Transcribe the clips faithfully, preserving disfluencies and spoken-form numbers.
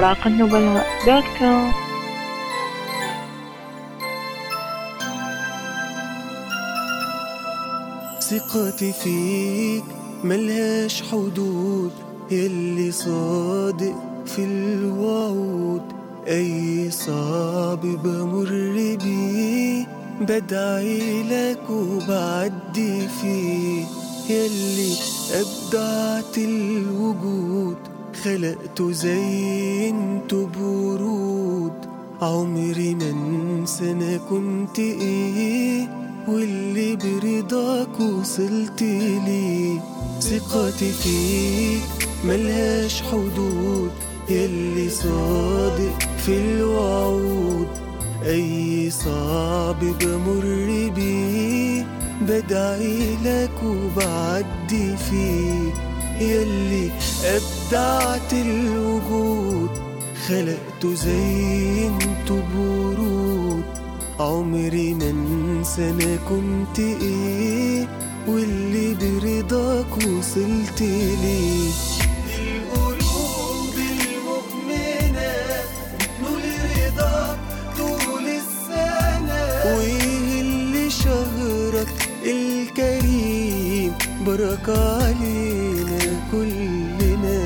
راق النبلاء دوت كوم. ثقتي فيك ملهاش حدود، يلي صادق في الوعود. أي صعب بمر بيه بدعي لك وبعدي فيه، يلي أبدعت الوجود خلقته زينته برود. عمري ما انسى أنا كنت ايه واللي برضاك وصلت ليه. ثقتي فيك ملهاش حدود، يلي صادق في الوعود. أي صعب بمر بيه بدعي لك وبعدي فيه، يلي أبدعت الوجود خلقته زينته برود. عمري ما انسى أنا كنت ايه واللي برضاك وصلت ليه. القلوب المؤمنة نول رضاك طول السنة، وايه اللي شهرك الكريم بركة علينا كلنا.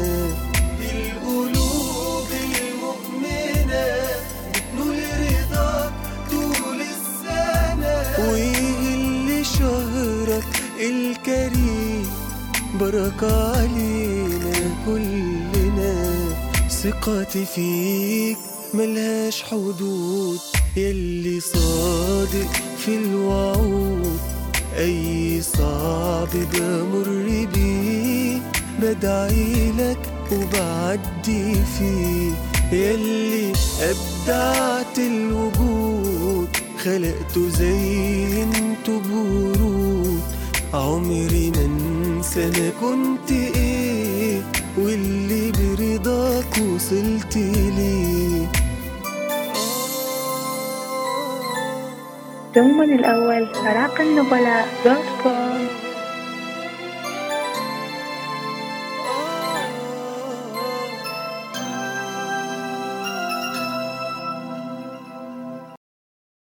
القلوب المؤمنة نول رضاك طول السنة، وايه اللي شهرك الكريم بركة علينا كلنا. ثقتي فيك ملهاش حدود، يلي صادق في الوعود. أي صعب بمر بيه بدعي لك وبعدي فيه، يلي أبدعت الوجود خلقته زينته برود. عمري ما انسى أنا كنت ايه واللي برضاك وصلت ليه. دوما الأول راق النبلاء دوت كوم.